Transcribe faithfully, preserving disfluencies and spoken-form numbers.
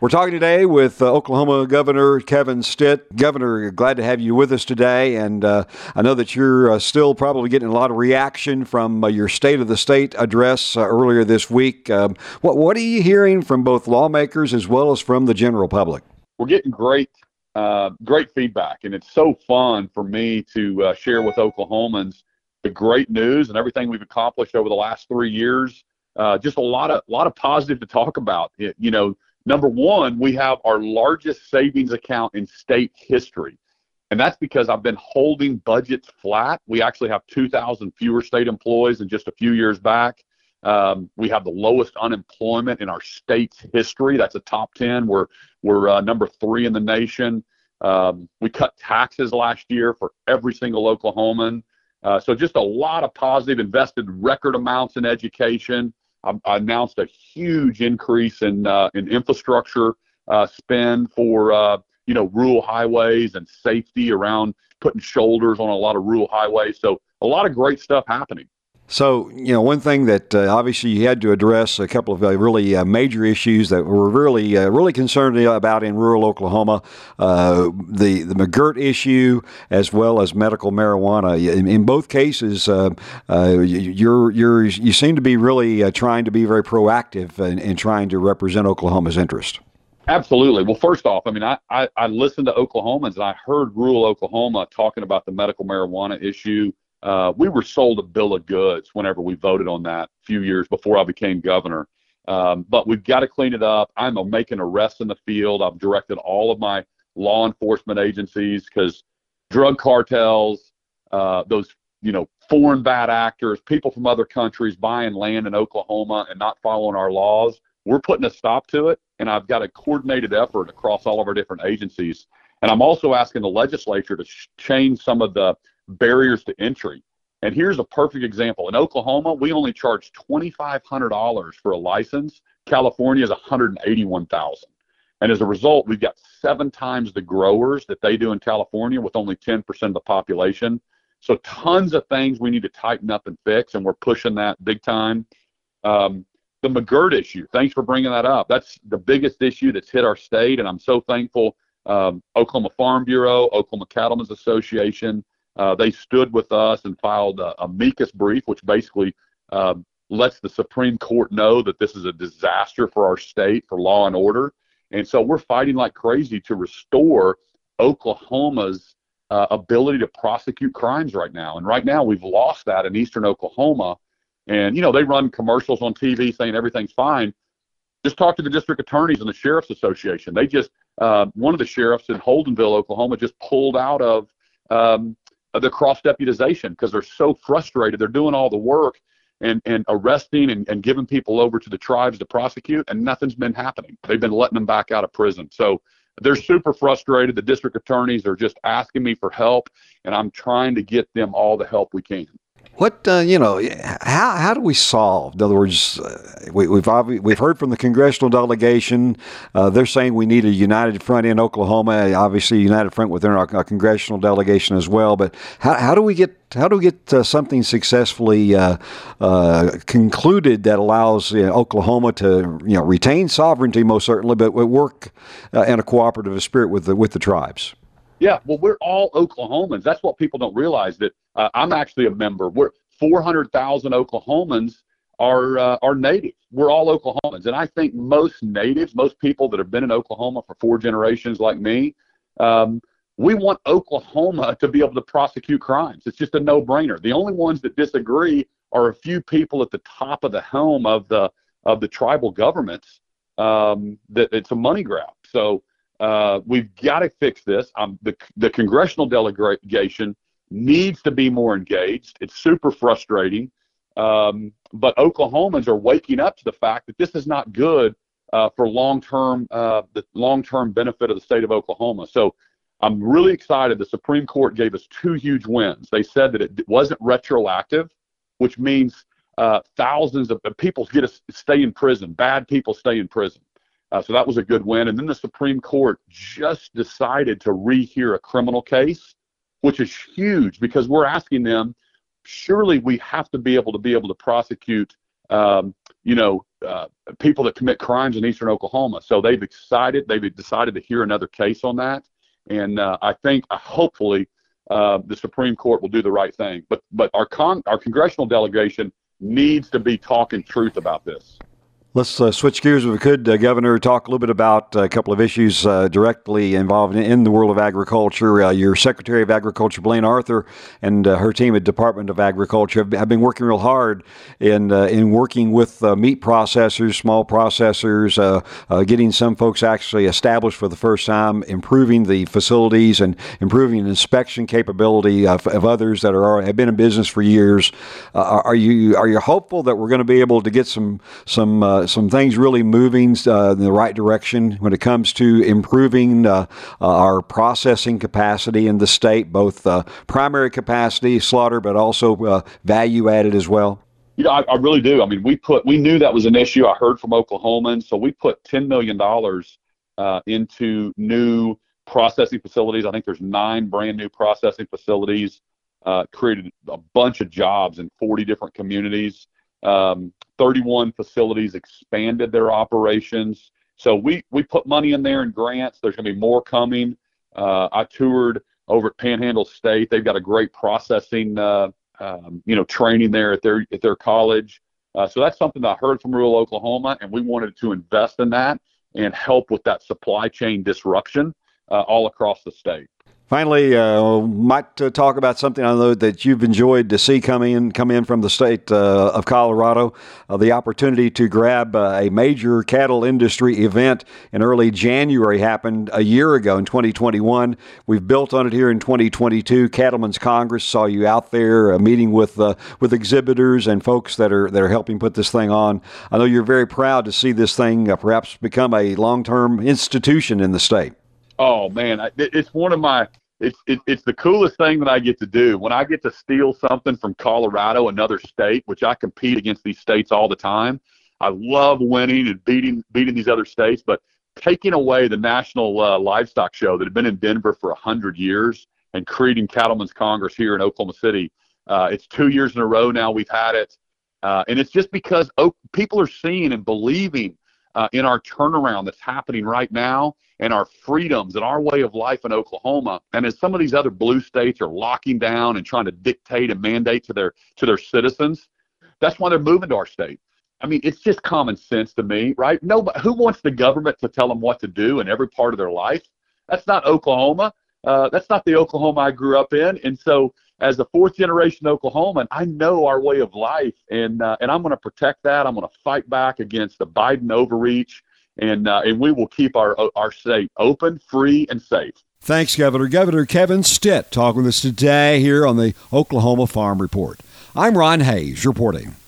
We're talking today with uh, Oklahoma Governor Kevin Stitt. Governor, glad to have you with us today. And uh, I know that you're uh, still probably getting a lot of reaction from uh, your State of the State address uh, earlier this week. Um, what, what are you hearing from both lawmakers as well as from the general public? We're getting great, uh, great feedback. And it's so fun for me to uh, share with Oklahomans the great news and everything we've accomplished over the last three years. Uh, just a lot of, lot of positive to talk about. It, you know, Number one, we have our largest savings account in state history. And that's because I've been holding budgets flat. We actually have two thousand fewer state employees than just a few years back. Um, we have the lowest unemployment in our state's history. That's a top ten. We're, we're uh, number three in the nation. Um, we cut taxes last year for every single Oklahoman. Uh, so just a lot of positive, invested record amounts in education. I announced a huge increase in uh, in infrastructure uh, spend for uh, you know rural highways and safety around putting shoulders on a lot of rural highways. So a lot of great stuff happening. So, you know, one thing that uh, obviously you had to address a couple of uh, really uh, major issues that we're really, uh, really concerned about in rural Oklahoma, uh, the, the McGirt issue as well as medical marijuana. In, in both cases, uh, uh, you're, you're, you seem to be really uh, trying to be very proactive in, in trying to represent Oklahoma's interest. Absolutely. Well, first off, I mean, I, I, I listened to Oklahomans and I heard rural Oklahoma talking about the medical marijuana issue. Uh, we were sold a bill of goods whenever we voted on that a few years before I became governor. Um, but we've got to clean it up. I'm making arrests in the field. I've directed all of my law enforcement agencies because drug cartels, uh, those, you know, foreign bad actors, people from other countries buying land in Oklahoma and not following our laws, we're putting a stop to it. And I've got a coordinated effort across all of our different agencies. And I'm also asking the legislature to sh- change some of the barriers to entry. And here's a perfect example. In Oklahoma, we only charge twenty-five hundred dollars for a license. California is one hundred eighty-one thousand dollars. And as a result, we've got seven times the growers that they do in California with only ten percent of the population. So tons of things we need to tighten up and fix, and we're pushing that big time. Um, the McGirt issue, thanks for bringing that up. That's the biggest issue that's hit our state, and I'm so thankful. Um, Oklahoma Farm Bureau, Oklahoma Cattlemen's Association, Uh, they stood with us and filed a amicus brief, which basically uh, lets the Supreme Court know that this is a disaster for our state, for law and order. And so we're fighting like crazy to restore Oklahoma's uh, ability to prosecute crimes right now. And right now we've lost that in eastern Oklahoma. And, you know, they run commercials on T V saying everything's fine. Just talk to the district attorneys and the Sheriff's Association. They just, uh, one of the sheriffs in Holdenville, Oklahoma, just pulled out of um, the cross-deputization because they're so frustrated. They're doing all the work and, and arresting and, and giving people over to the tribes to prosecute, and nothing's been happening. They've been letting them back out of prison. So they're super frustrated. The district attorneys are just asking me for help, and I'm trying to get them all the help we can. What, uh, you know, how how do we solve? In other words, uh, we, we've obvi- we've heard from the congressional delegation. Uh, they're saying we need a united front in Oklahoma. Obviously, a united front within our, our congressional delegation as well. But how how do we get how do we get uh, something successfully uh, uh, concluded that allows you know, Oklahoma to you know retain sovereignty most certainly, but work uh, in a cooperative spirit with the with the tribes? Yeah, well, we're all Oklahomans. That's what people don't realize, that uh, I'm actually a member. We're four hundred thousand Oklahomans are uh, are natives. We're all Oklahomans. And I think most natives, most people that have been in Oklahoma for four generations like me, um, we want Oklahoma to be able to prosecute crimes. It's just a no-brainer. The only ones that disagree are a few people at the top of the helm of the of the tribal governments um, that it's a money grab. So Uh, we've got to fix this. Um, the, the congressional delegation needs to be more engaged. It's super frustrating. Um, but Oklahomans are waking up to the fact that this is not good uh, for long-term, uh, the long-term benefit of the state of Oklahoma. So I'm really excited. The Supreme Court gave us two huge wins. They said that it wasn't retroactive, which means uh, thousands of people get to stay in prison. Bad people stay in prison. Uh, so that was a good win. And then the Supreme Court just decided to rehear a criminal case, which is huge because we're asking them, surely we have to be able to be able to prosecute um, you know, uh, people that commit crimes in eastern Oklahoma. So they've excited, they've decided to hear another case on that. And uh, I think, uh, hopefully, uh, the Supreme Court will do the right thing. But but our con- our congressional delegation needs to be talking truth about this. Let's uh, switch gears if we could, uh, Governor, talk a little bit about a couple of issues uh, directly involved in, in the world of agriculture. Uh, your Secretary of Agriculture, Blaine Arthur, and uh, her team at Department of Agriculture have, have been working real hard in uh, in working with uh, meat processors, small processors, uh, uh, getting some folks actually established for the first time, improving the facilities and improving the inspection capability of, of others that are have been in business for years. Uh, are you are you hopeful that we're going to be able to get some some uh, some things really moving uh, in the right direction when it comes to improving uh, uh, our processing capacity in the state, both uh, primary capacity, slaughter, but also uh, value added as well? You know, I, I really do. I mean, we put we knew that was an issue. I heard from Oklahomans, so we put ten million dollars uh, into new processing facilities. I think there's nine brand new processing facilities, uh, created a bunch of jobs in forty different communities. Um, thirty-one facilities expanded their operations. So we, we put money in there in grants. There's going to be more coming. Uh, I toured over at Panhandle State. They've got a great processing, uh, um, you know, training there at their at their college. Uh, so that's something that I heard from rural Oklahoma, and we wanted to invest in that and help with that supply chain disruption uh, all across the state. Finally, uh, might uh, talk about something I know that you've enjoyed to see come in, come in from the state uh, of Colorado, uh, the opportunity to grab uh, a major cattle industry event in early January happened a year ago in twenty twenty-one. We've built on it here in twenty twenty-two. Cattlemen's Congress saw you out there uh, meeting with uh, with exhibitors and folks that are that are helping put this thing on. I know you're very proud to see this thing uh, perhaps become a long-term institution in the state. Oh, man, I, it's one of my It's it, it's the coolest thing that I get to do. When I get to steal something from Colorado, another state, which I compete against these states all the time. I love winning and beating beating these other states, but taking away the National uh, Livestock Show that had been in Denver for one hundred years and creating Cattlemen's Congress here in Oklahoma City. Uh, it's two years in a row now we've had it. Uh, and it's just because oh, people are seeing and believing uh, in our turnaround that's happening right now, and our freedoms and our way of life in Oklahoma. And as some of these other blue states are locking down and trying to dictate and mandate to their to their citizens, that's why they're moving to our state. I mean, it's just common sense to me, right? Nobody, who wants the government to tell them what to do in every part of their life? That's not Oklahoma. Uh, that's not the Oklahoma I grew up in. And so as a fourth generation Oklahoman, I know our way of life, and uh, and I'm going to protect that. I'm going to fight back against the Biden overreach. And uh, and we will keep our our state open, free, and safe. Thanks, Governor. Governor Kevin Stitt talking with us today here on the Oklahoma Farm Report. I'm Ron Hayes reporting.